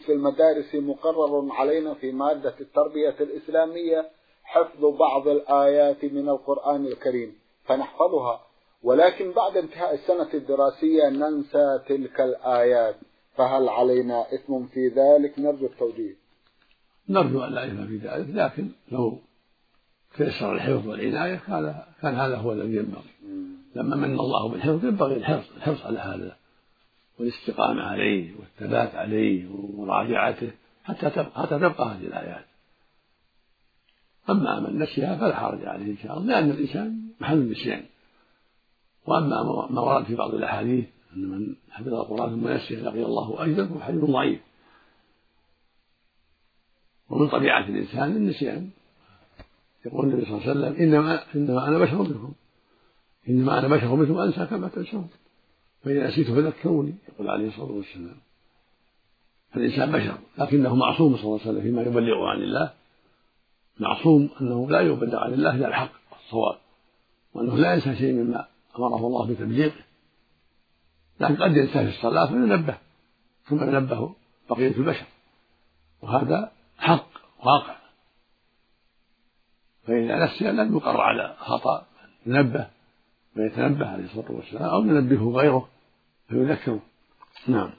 في المدارس مقرر علينا في مادة التربية الإسلامية حفظ بعض الآيات من القرآن الكريم فنحفظها، ولكن بعد انتهاء السنة الدراسية ننسى تلك الآيات، فهل علينا إثم في ذلك؟ نرجو التوجيه. نرجو أن لا إثم في ذلك، لكن لو تيسر الحفظ والعناية كان هذا هو الذي ينبغي. لما من الله بالحفظ ينبغي الحرص على هذا والاستقامة عليه والثبات عليه ومراجعته حتى تبقى هذه الآيات. أما من نسيها فلا حرج عليه إن شاء الله، لأن الإنسان محل النسيان. وأما ما ورد في بعض الأحاديث أن من حفظ القرآن ثم نسيه لقي الله أجرا فهو حديث ضعيف. ومن طبيعة الإنسان النسيان. يقول النبي صلى الله عليه وسلم إنما أنا بشر مثلكم أنسى كما تنسون، فإذا نسيت فذكروني، يقول عليه الصلاة والسلام. فالإنسان بشر لكنه معصوم صلى الله عليه وسلم فيما يبلغ عن الله، معصوم أنه لا يبلغ عن الله إلا الحق والصواب، وأنه لا ينسى شيء مما أمره الله بتبليغه، لكن قد ينسى في الصلاة فينبه ثم ينبه بقية البشر، وهذا حق واقع. فإذا نسي لم يقر على خطأ ينبه ويتنبه عليه الصلاة والسلام، أو ينبهه غيره فيذكره. نعم.